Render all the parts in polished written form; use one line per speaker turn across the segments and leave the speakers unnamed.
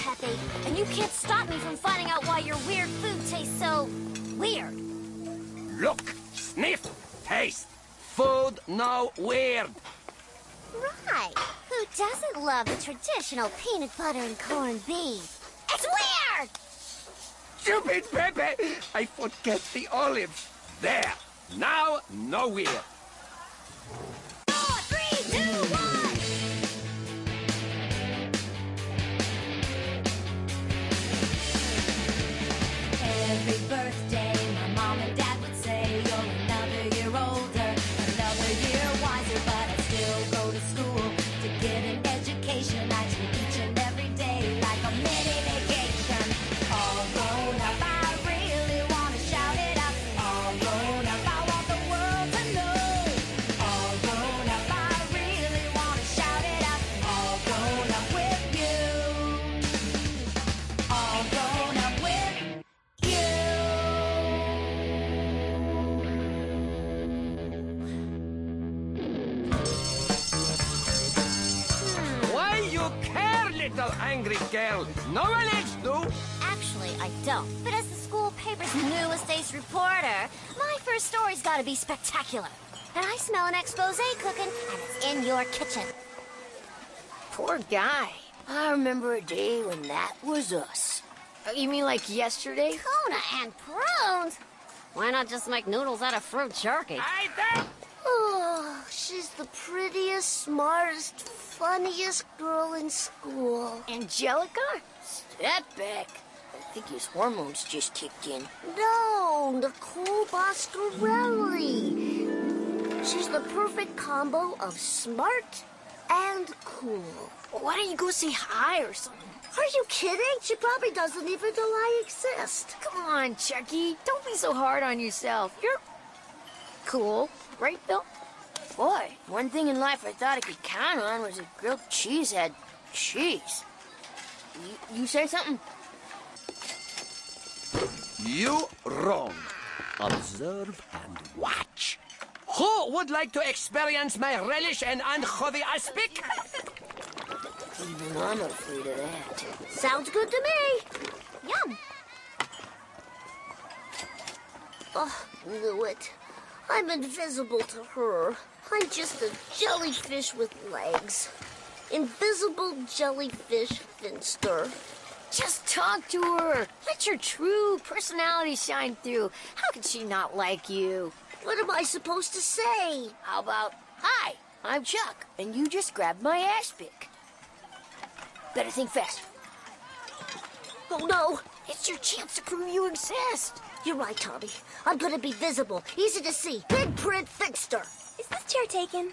Pepe, and you can't stop me from finding out why your weird food tastes so... weird.
Look, sniff, taste. Food no weird.
Right. Who doesn't love the traditional peanut butter and corned beef? It's weird!
Stupid Pepe! I forget the olives. There. Now, no weird.
4, 3, 2, 1! Every birthday, my mom and dad would say, you're another year older, another year wiser, but I still go to school to get an education. I treat each and every day like a mini vacation. All grown up, I really want to shout it out. All grown up, I want the world to know. All grown up, I really want to shout it out. All grown up with you. All grown up with you.
Why you care, little angry girl? No one else do.
Actually, I don't. But as the school paper's newest ace reporter, my first story's gotta be spectacular. And I smell an expose cooking, and it's in your kitchen.
Poor guy. I remember a day when that was us. You mean like yesterday?
Tuna and prunes? Why not just make noodles out of fruit jerky?
I don't.
Oh, she's the prettiest, smartest, funniest girl in school.
Angelica? Step back. I think his hormones just kicked in.
No, Nicole Boscarelli. She's the perfect combo of smart and cool.
Why don't you go say hi or something?
Are you kidding? She probably doesn't even know I exist.
Come on, Chucky. Don't be so hard on yourself. You're cool, right, Bill? Boy, one thing in life I thought I could count on was that grilled cheese had cheese. You say something?
You wrong. Observe and watch. Who would like to experience my relish and anchovy aspic?
Even I'm afraid of that.
Sounds good to me.
Yum.
Oh, knew it. I'm invisible to her. I'm just a jellyfish with legs. Invisible jellyfish finster.
Just talk to her. Let your true personality shine through. How could she not like you?
What am I supposed to say?
How about, hi, I'm Chuck, and you just grabbed my aspic. Better think fast.
Oh, no.
It's your chance to prove you exist.
You're right, Tommy. I'm gonna be visible, easy to see. Big print fixter.
Is this chair taken?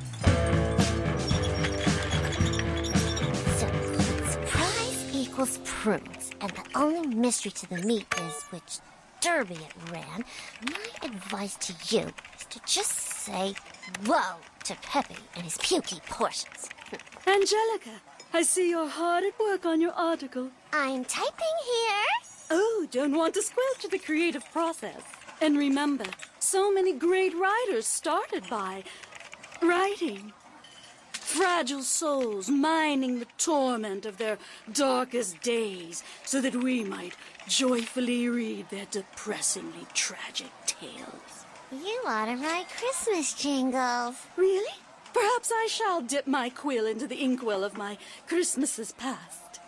So, surprise equals prunes. And the only mystery to the meat is which derby it ran. My advice to you is to just say whoa to Pepe and his pukey portions.
Angelica, I see you're hard at work on your article.
I'm typing here.
Oh, don't want to squelch the creative process. And remember, so many great writers started by writing. Fragile souls mining the torment of their darkest days so that we might joyfully read their depressingly tragic tales.
You ought to write Christmas jingles.
Really? Perhaps I shall dip my quill into the inkwell of my Christmases past.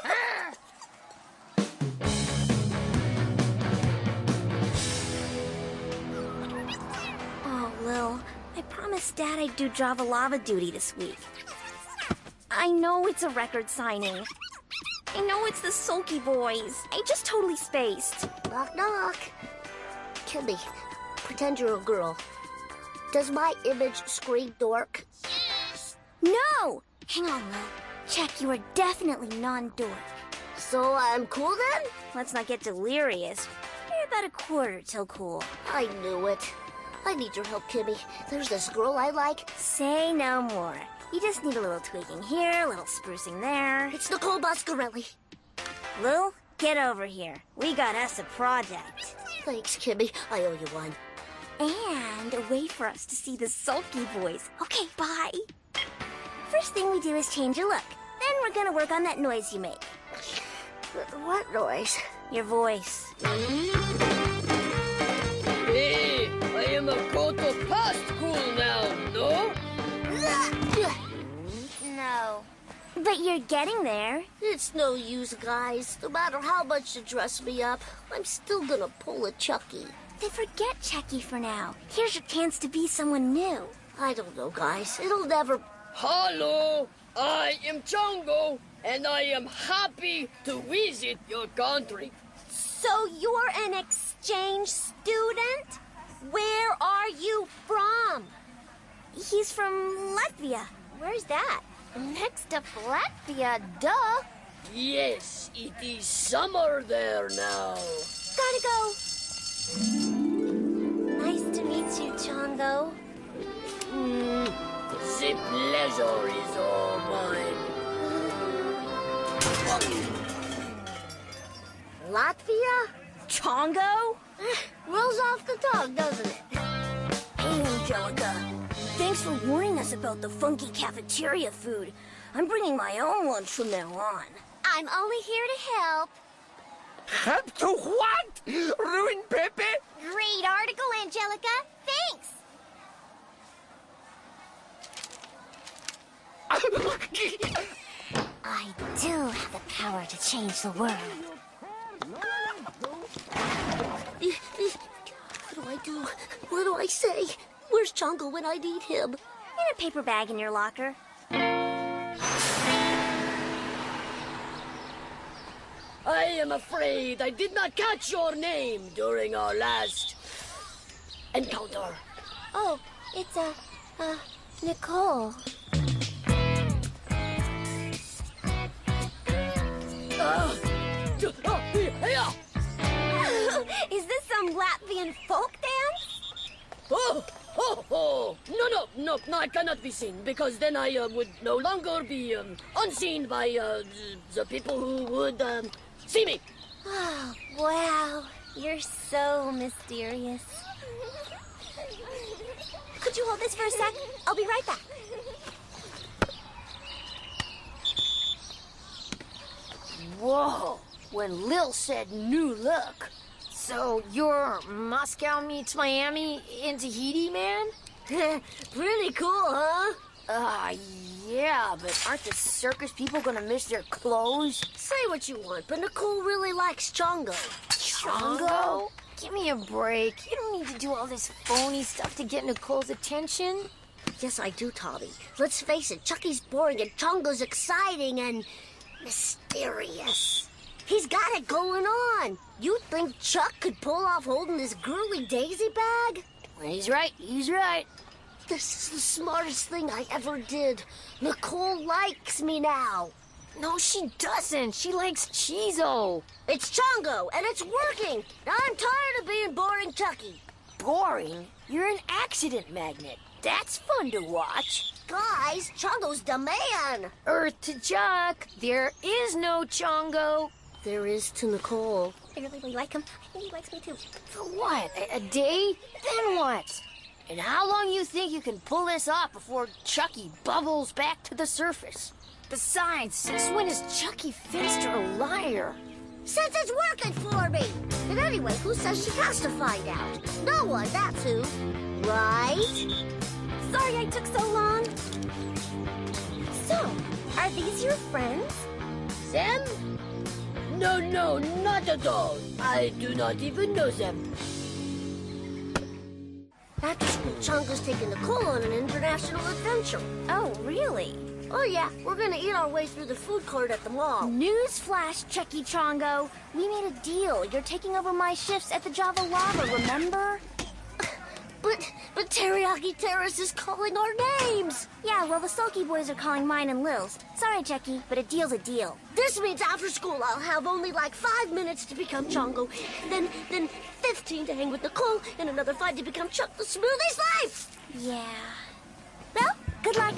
Oh, Lil, I promised Dad I'd do Java Lava duty this week. I know it's a record signing. I know it's the Sulky Boys. I just totally spaced.
Knock, knock. Kimmy, pretend you're a girl. Does my image scream dork?
No! Hang on, Lil. Check, you are definitely non-dork.
So I'm cool then?
Let's not get delirious. You're about a quarter till cool.
I knew it. I need your help, Kimmy. There's this girl I like.
Say no more. You just need a little tweaking here, a little sprucing there.
It's Nicole Boscarelli.
Lil, get over here. We got us a project.
Thanks, Kimmy. I owe you one.
And a way for us to see the Sulky Boys. Okay, bye. First thing we do is change your look. Then we're gonna work on that noise you make.
What noise?
Your voice.
Hey, I am a quarter past cool now, no?
No. But you're getting there.
It's no use, guys. No matter how much you dress me up, I'm still gonna pull a Chucky.
Then forget Chucky for now. Here's your chance to be someone new.
I don't know, guys. It'll never...
Hello, I am Chongo, and I am happy to visit your country.
So you're an exchange student? Where are you from? He's from Latvia. Where's that? Next to Latvia, duh.
Yes, it is summer there now.
Gotta go. Nice to meet you, Chongo.
The pleasure is all mine.
Latvia?
Chongo?
Rolls off the tongue, doesn't it?
Hey, Angelica. Thanks for warning us about the funky cafeteria food. I'm bringing my own lunch from now on.
I'm only here to help.
Help to what? Ruin Pepe?
Great article, Angelica. Thanks. I do have the power to change the world.
What do I do? What do I say? Where's Chongo when I need him?
In a paper bag in your locker.
I am afraid I did not catch your name during our last encounter.
Oh, it's Nicole. Is this some Latvian folk dance?
Oh, no, I cannot be seen, because then I would no longer be unseen by the people who would see me.
Oh, wow. You're so mysterious. Could you hold this for a sec? I'll be right back.
Whoa, when Lil said new look. So you're Moscow meets Miami in Tahiti, man?
Pretty cool, huh?
Yeah, but aren't the circus people gonna miss their clothes?
Say what you want, but Nicole really likes Chongo.
Chongo? Give me a break. You don't need to do all this phony stuff to get Nicole's attention.
Yes, I do, Tommy. Let's face it, Chucky's boring and Chongo's exciting and mysterious. He's got it going on. You think Chuck could pull off holding this girly daisy bag?
He's right.
This is the smartest thing I ever did. Nicole likes me now.
No, she doesn't. She likes Chizo.
It's Chongo, and it's working. I'm tired of being boring Chucky.
Boring? You're an accident magnet. That's fun to watch.
Guys, Chongo's the man.
Earth to Chuck. There is no Chongo.
There is to Nicole.
I really like him. I think he likes me too.
For what? A day? Then what? And how long you think you can pull this off before Chucky bubbles back to the surface? Besides, since when is Chucky Finster a liar?
Since it's working for me. And anyway, who says she has to find out? No one, that's who. Right?
Sorry I took so long. So, are these your friends?
Them? No, not at all. I do not even know them.
After school, Chongo's taking Nicole on an international adventure.
Oh, really?
Oh yeah, we're gonna eat our way through the food court at the mall.
Newsflash, Chucky Chongo. We made a deal. You're taking over my shifts at the Java Lava, remember?
But Teriyaki Terrace is calling our names.
Yeah, well, the Sulky Boys are calling mine and Lil's. Sorry, Chucky, but a deal's a deal.
This means after school I'll have only like 5 minutes to become Chongo, then 15 to hang with Nicole, and another 5 to become Chuck the Smoothie's life.
Yeah. Well, good luck.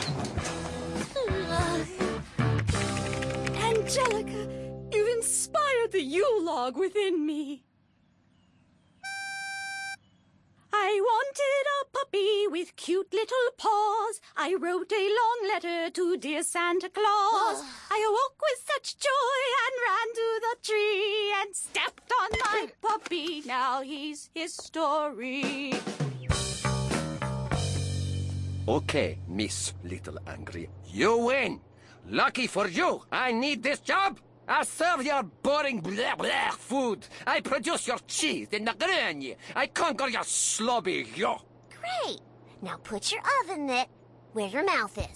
Angelica, you've inspired the Yule log within me. I I wanted a puppy with cute little paws. I wrote a long letter to dear Santa Claus. I awoke with such joy and ran to the tree and stepped on my puppy. Now he's history.
Okay, Miss Little Angry. You win. Lucky for you, I need this job. I serve your boring blah blah food. I produce your cheese and macaroni. I conquer your slobby yo.
Great. Now put your oven mitt where your mouth is.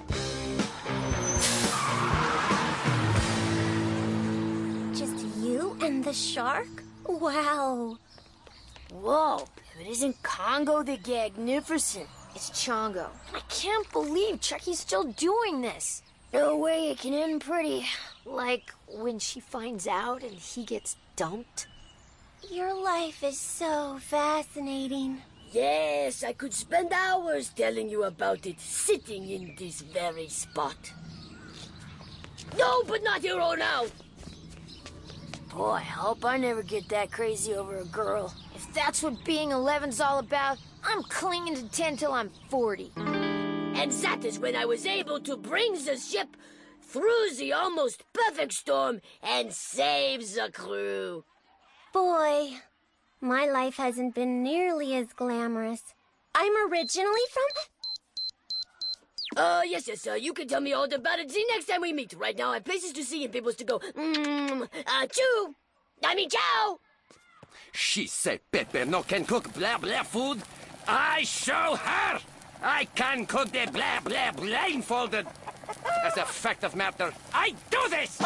Just you and the shark? Wow.
Whoa, if it isn't Congo the Gagnificent, it's Chongo. I can't believe Chucky's still doing this. No way it can end pretty. Like when she finds out and he gets dumped.
Your life is so fascinating.
Yes, I could spend hours telling you about it, sitting in this very spot. No, but not here or now.
Boy, I hope I never get that crazy over a girl. If that's what being 11's all about, I'm clinging to 10 till I'm 40.
And that is when I was able to bring the ship through the almost perfect storm and save the crew.
Boy, my life hasn't been nearly as glamorous. I'm originally from...
Yes, you can tell me all about it the next time we meet. Right now I have places to see and peoples to go. Ciao!
She said Pepe no can cook blah blah food. I show her. I can cook the blah blah blindfolded. As a fact of matter, I do this.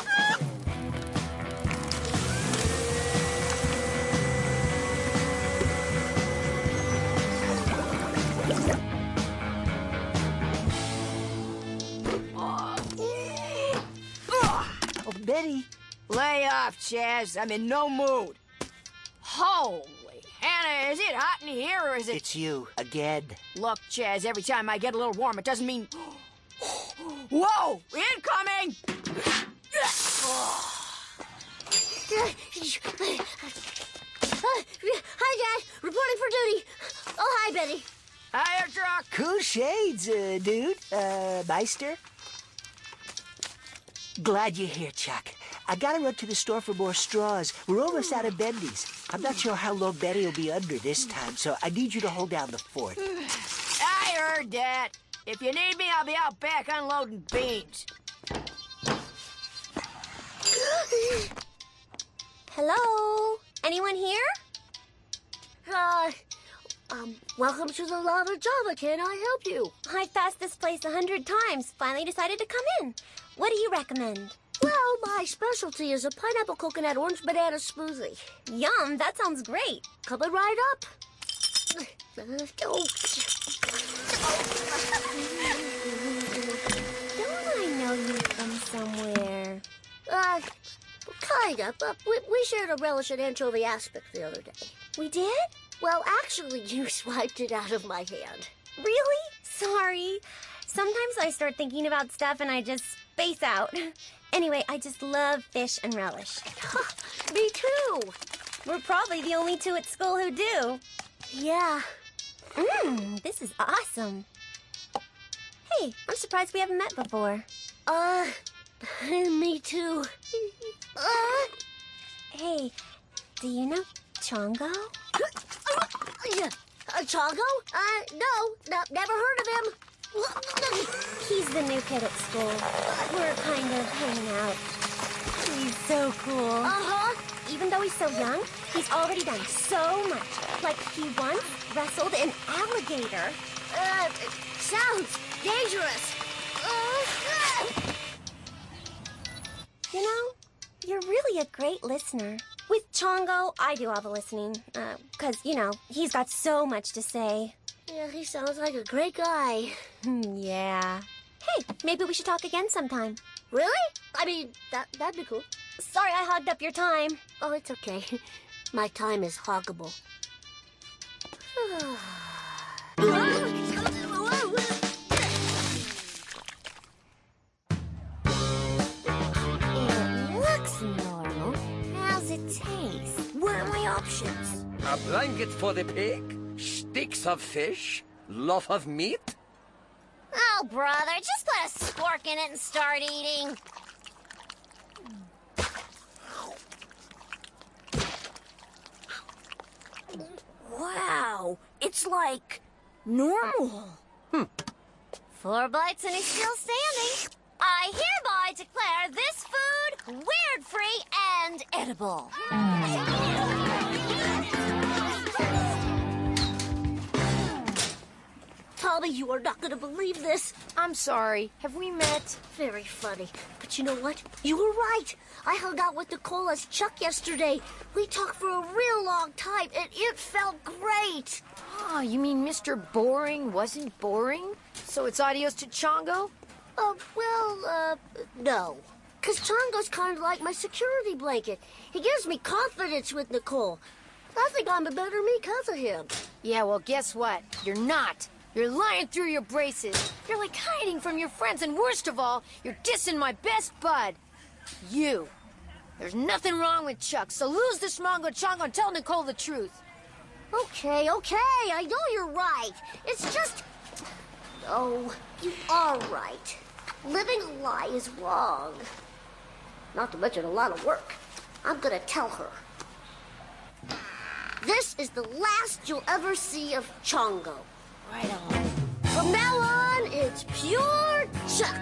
Oh, Betty.
Lay off, Chaz. I'm in no mood. Holy Hannah, is it hot in here or is it...
It's you, again.
Look, Chaz, every time I get a little warm, it doesn't mean... Whoa! Incoming!
Hi, Dad. Reporting for duty. Oh, hi, Betty.
Hi, Truck.
Cool shades, dude. Meister. Glad you're here, Chuck. I gotta run to the store for more straws. We're almost out of bendies. I'm not sure how long Betty will be under this time, so I need you to hold down the fort.
I heard that. If you need me, I'll be out back unloading beans.
Hello? Anyone here? Welcome to the Lava Java. Can I help you? I've passed this place 100 times. Finally decided to come in. What do you recommend? Well, my specialty is a pineapple coconut orange banana smoothie. Yum, that sounds great. Coming right up. Don't I know you from somewhere? Kind of. We shared a relish and anchovy aspic the other day. We did? Well, actually, you swiped it out of my hand. Really? Sorry. Sometimes I start thinking about stuff and I just space out. Anyway, I just love fish and relish. Me too. We're probably the only two at school who do. Yeah. This is awesome. Hey, I'm surprised we haven't met before. Me too. Hey, do you know Chongo? Chongo? No, never heard of him. He's the new kid at school. We're kind of hanging out. He's so cool. Uh-huh. Even though he's so young, he's already done so much. Like he once wrestled an alligator. Sounds dangerous. You know, you're really a great listener. With Chongo, I do all the listening. Because, you know, he's got so much to say. Yeah, he sounds like a great guy. Yeah. Hey, maybe we should talk again sometime. Really? I mean, that'd be cool. Sorry I hogged up your time. Oh, it's okay. My time is hoggable. It looks normal. How's it taste? What are my options?
A blanket for the pig, sticks of fish, loaf of meat.
Oh, brother, just put a spork in it and start eating.
Wow, it's like normal.
4 bites and he's still standing. I hereby declare this food weird-free and edible. Toby, you are not going to believe this.
I'm sorry. Have we met?
Very funny. But you know what? You were right. I hung out with Nicole as Chuck yesterday. We talked for a real long time, and it felt great.
Oh, you mean Mr. Boring wasn't boring? So it's adios to Chongo?
No. Because Chongo's kind of like my security blanket. He gives me confidence with Nicole. I think I'm a better me because of him.
Yeah, well, guess what? You're not. You're lying through your braces. You're like hiding from your friends, and worst of all, you're dissing my best bud. You. There's nothing wrong with Chuck, so lose this Mongo Chongo and tell Nicole the truth.
Okay, I know you're right. It's just... Oh, you are right. Living a lie is wrong. Not to mention a lot of work. I'm gonna tell her. This is the last you'll ever see of Chongo.
Right on.
From now on, it's pure Chuck.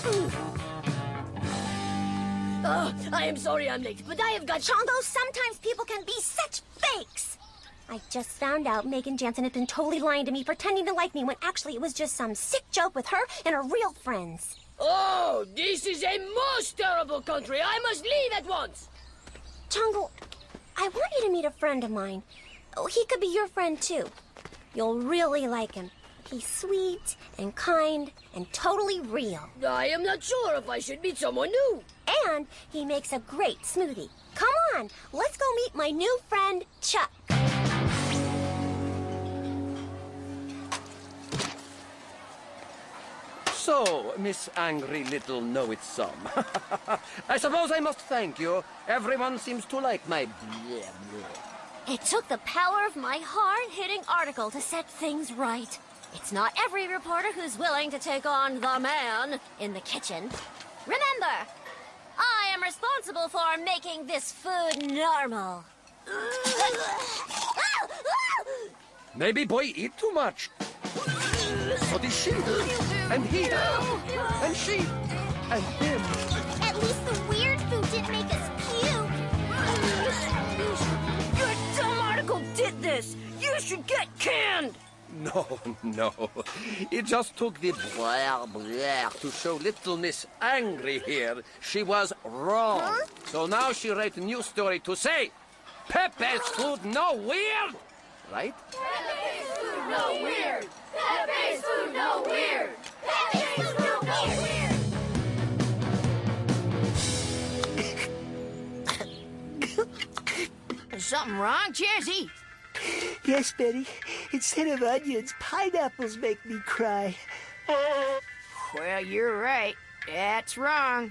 I am sorry I'm late, but I have got...
Chongo, sometimes people can be such fakes. I just found out Megan Jansen had been totally lying to me, pretending to like me, when actually it was just some sick joke with her and her real friends.
Oh, this is a most terrible country. I must leave at once.
Chongo, I want you to meet a friend of mine. Oh, he could be your friend, too. You'll really like him. He's sweet and kind and totally real.
I am not sure if I should meet someone new.
And he makes a great smoothie. Come on, let's go meet my new friend, Chuck.
So, Miss Angry Little Know-It-Some. I suppose I must thank you. Everyone seems to like my blah, blah.
It took the power of my hard-hitting article to set things right. It's not every reporter who's willing to take on the man in the kitchen. Remember, I am responsible for making this food normal.
Maybe boy eat too much. So did she, and he, and she, and him.
At least the weird food didn't make us puke.
Your dumb article did this. You should get canned.
No. It just took the blah, blah to show little Miss Angry here she was wrong.
Huh?
So now she write a new story to say, Pepe's food no weird, right?
Pepe's food no weird. Pepe's food no weird. Pepe's food no weird.
Is something wrong, Jazzy?
Yes, Betty. Instead of onions, pineapples make me cry.
Well, you're right. That's wrong.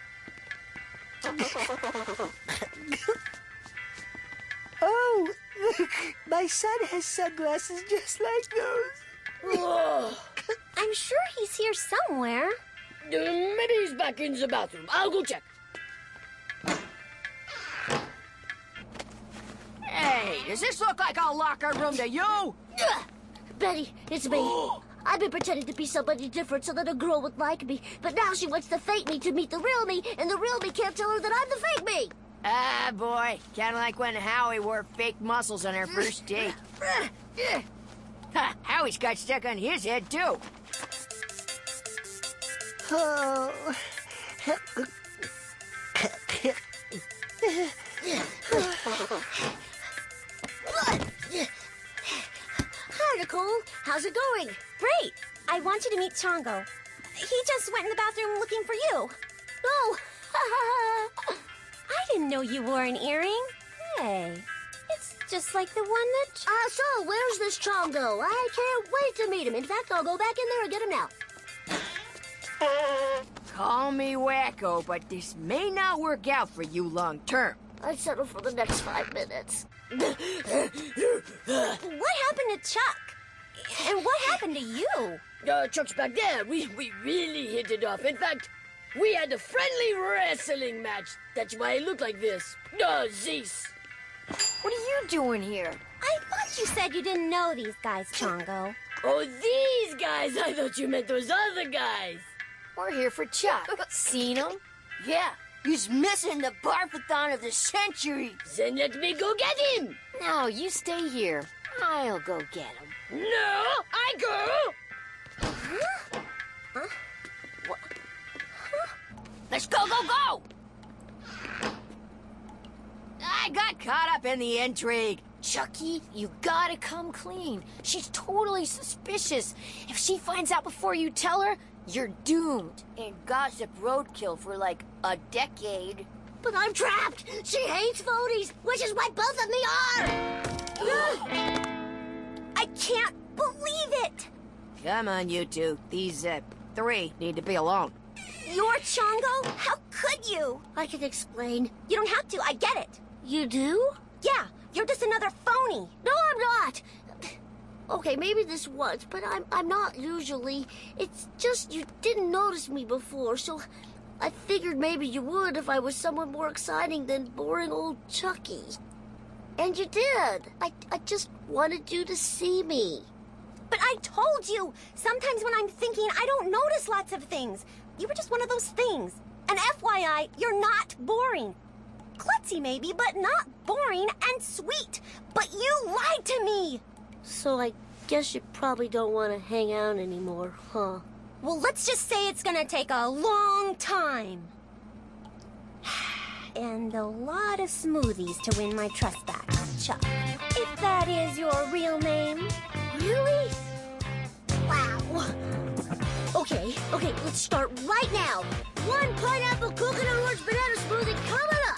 Oh, look. My son has sunglasses just like those.
I'm sure he's here somewhere.
Maybe he's back in the bathroom. I'll go check.
Hey, does this look like a locker room to you?
Betty, it's me. I've been pretending to be somebody different so that a girl would like me, but now she wants the fake me to meet the real me, and the real me can't tell her that I'm the fake me.
Ah, boy. Kind of like when Howie wore fake muscles on our first date. Ha, Howie's got stuck on his head, too.
Oh.
Hi, Nicole. How's it going? Great. I want you to meet Chongo. He just went in the bathroom looking for you. Oh. I didn't know you wore an earring. Hey, it's just like the one that... so where's this Chongo? I can't wait to meet him. In fact, I'll go back in there and get him now.
Call me wacko, but this may not work out for you long term.
I'd settle for the next 5 minutes. What happened to Chuck? And what happened to you?
Chuck's back there. We really hit it off. In fact, we had a friendly wrestling match. That's why I look like this. Zeus.
What are you doing here?
I thought you said you didn't know these guys, Chongo.
Oh, these guys. I thought you meant those other guys.
We're here for Chuck. Seen him? Yeah, he's missing the barfathon of the century.
Then let me go get him.
No, you stay here. I'll go get him.
No, I go.
Let's go, go, go! I got caught up in the intrigue. Chucky, you gotta come clean. She's totally suspicious. If she finds out before you tell her, you're doomed. And gossip roadkill for like a decade.
But I'm trapped. She hates phonies, which is what both of me are. I can't believe it.
Come on, you two. These, three need to be alone.
You're Chongo? How could you? I can explain. You don't have to. I get it. You do? Yeah. You're just another phony. No, I'm not. Okay, maybe this once, but I'm not usually. It's just you didn't notice me before, so I figured maybe you would if I was someone more exciting than boring old Chucky. And you did. I just wanted you to see me.
But I told you, sometimes when I'm thinking, I don't notice lots of things. You were just one of those things. And FYI, you're not boring. Klutzy maybe, but not boring and sweet. But you lied to me.
So I guess you probably don't want to hang out anymore, huh?
Well, let's just say it's gonna take a long time. And a lot of smoothies to win my trust back, Chuck. If that is your real name.
Really? Wow. Okay, let's start right now. 1 pineapple coconut orange banana smoothie coming up.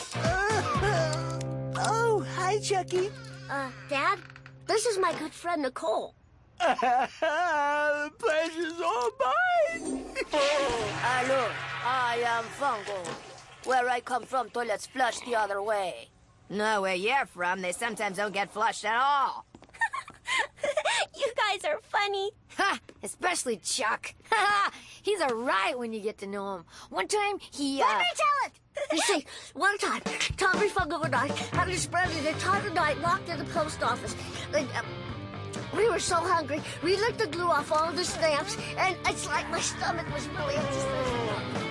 Oh, hi, Chucky.
Dad, this is my good friend Nicole.
The pleasure's all mine.
Hello, I am Fungo. Where I come from, toilets flush the other way. No, where you're from, they sometimes don't get flushed at all.
You guys are funny.
Ha! Especially Chuck. Ha! He's a riot when you get to know him. One time, he,
Let me tell it! You see, one time, Tommy Fungo and I had to spend the entire night locked in the post office. And, we were so hungry, we licked the glue off all of the stamps, and it's like my stomach was really upset.